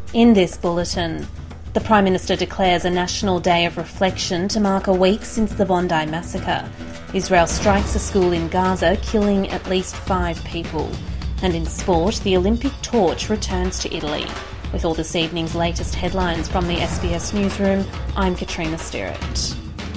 In this bulletin, the Prime Minister declares a national day of reflection to mark a week since the Bondi massacre. Israel strikes a school in Gaza, killing at least 5 people. And in sport, the Olympic torch returns to Italy. With all this evening's latest headlines from the SBS Newsroom, I'm Katrina Sterrett.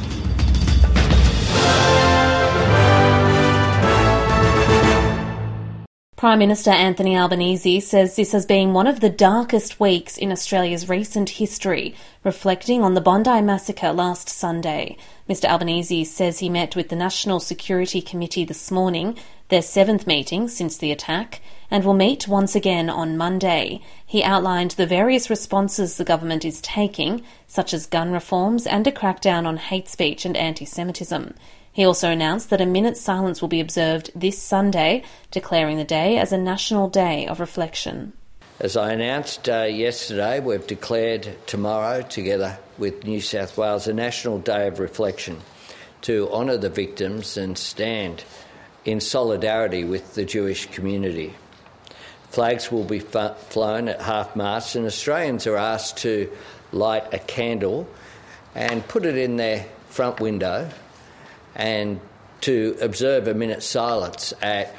Prime Minister Anthony Albanese says this has been one of the darkest weeks in Australia's recent history, reflecting on the Bondi massacre last Sunday. Mr Albanese says he met with the National Security Committee this morning, their 7th meeting since the attack, and will meet once again on Monday. He outlined the various responses the government is taking, such as gun reforms and a crackdown on hate speech and anti-Semitism. He also announced that a minute's silence will be observed this Sunday, declaring the day as a national day of reflection. As I announced yesterday, we've declared tomorrow, together with New South Wales, a national day of reflection to honour the victims and stand in solidarity with the Jewish community. Flags will be flown at half-mast, and Australians are asked to light a candle and put it in their front window and to observe a minute's silence at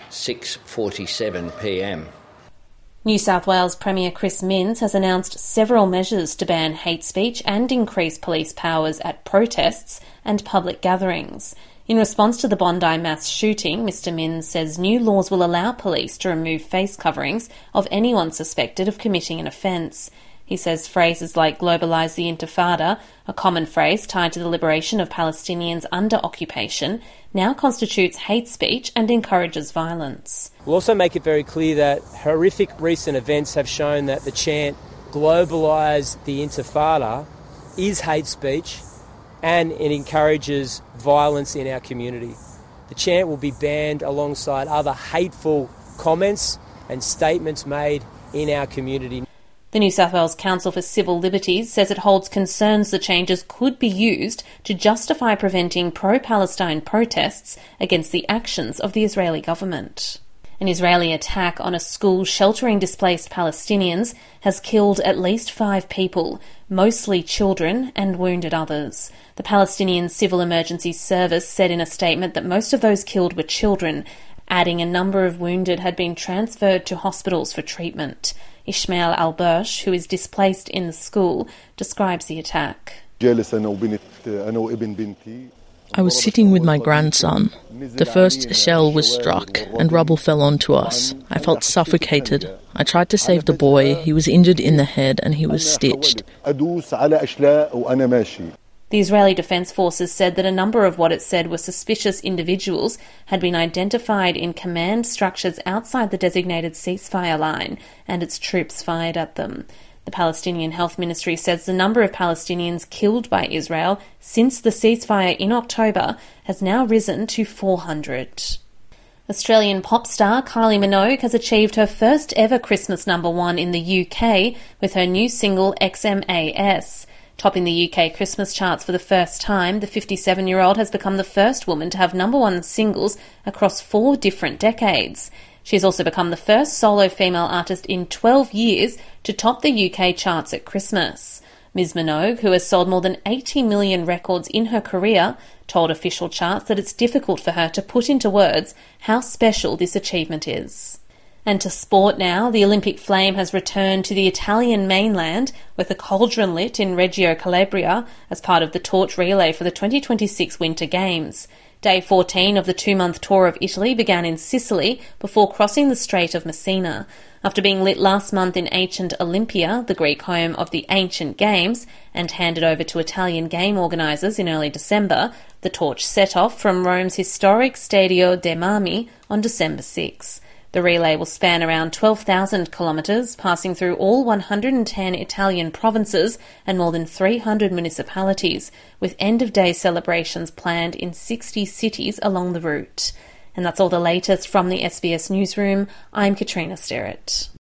6:47pm. New South Wales Premier Chris Minns has announced several measures to ban hate speech and increase police powers at protests and public gatherings. In response to the Bondi mass shooting, Mr Minns says new laws will allow police to remove face coverings of anyone suspected of committing an offence. He says phrases like globalise the Intifada, a common phrase tied to the liberation of Palestinians under occupation, now constitutes hate speech and encourages violence. We'll also make it very clear that horrific recent events have shown that the chant globalise the Intifada is hate speech and it encourages violence in our community. The chant will be banned alongside other hateful comments and statements made in our community. The New South Wales Council for Civil Liberties says it holds concerns the changes could be used to justify preventing pro-Palestine protests against the actions of the Israeli government. An Israeli attack on a school sheltering displaced Palestinians has killed at least 5 people, mostly children, and wounded others. The Palestinian Civil Emergency Service said in a statement that most of those killed were children, adding a number of wounded had been transferred to hospitals for treatment. Ismail Al-Bursh, who is displaced in the school, describes the attack. I was sitting with my grandson. The first shell was struck and rubble fell onto us. I felt suffocated. I tried to save the boy. He was injured in the head and he was stitched. The Israeli Defence Forces said that a number of what it said were suspicious individuals had been identified in command structures outside the designated ceasefire line, and its troops fired at them. The Palestinian Health Ministry says the number of Palestinians killed by Israel since the ceasefire in October has now risen to 400. Australian pop star Kylie Minogue has achieved her first ever Christmas #1 in the UK with her new single XMAS. Topping the UK Christmas charts for the first time, the 57-year-old has become the first woman to have #1 singles across 4 different decades. She's also become the first solo female artist in 12 years to top the UK charts at Christmas. Ms Minogue, who has sold more than 80 million records in her career, told official charts that it's difficult for her to put into words how special this achievement is. And to sport now, the Olympic flame has returned to the Italian mainland with a cauldron lit in Reggio Calabria as part of the torch relay for the 2026 Winter Games. Day 14 of the 2-month tour of Italy began in Sicily before crossing the Strait of Messina. After being lit last month in ancient Olympia, the Greek home of the ancient games, and handed over to Italian game organisers in early December, the torch set off from Rome's historic Stadio de' Marmi on December 6. The relay will span around 12,000 kilometres, passing through all 110 Italian provinces and more than 300 municipalities, with end-of-day celebrations planned in 60 cities along the route. And that's all the latest from the SBS Newsroom. I'm Katrina Sterrett.